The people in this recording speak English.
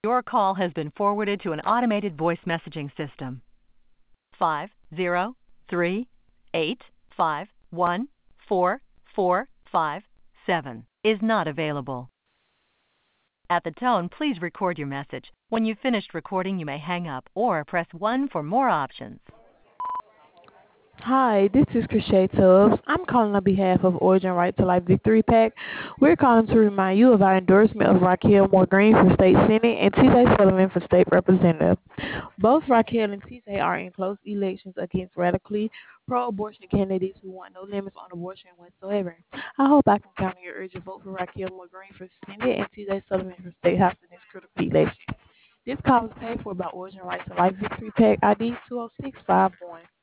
Your call has been forwarded to an automated voice messaging system. 503-851-4457 is not available. At the tone, please record your message. When you've finished recording, you may hang up or press 1 for more options. Hi, this is Krishay Tubbs. I'm calling on behalf of Origin Right to Life Victory PAC. We're calling to remind you of our endorsement of Raquel Moore Green for State Senate and T.J. Sullivan for State Representative. Both Raquel and T.J. are in close elections against radically pro-abortion candidates who want no limits on abortion whatsoever. I hope I can count on your urgent vote for Raquel Moore Green for Senate and T.J. Sullivan for State House in this critical election. This call is paid for by Origin Right to Life Victory PAC ID 20651.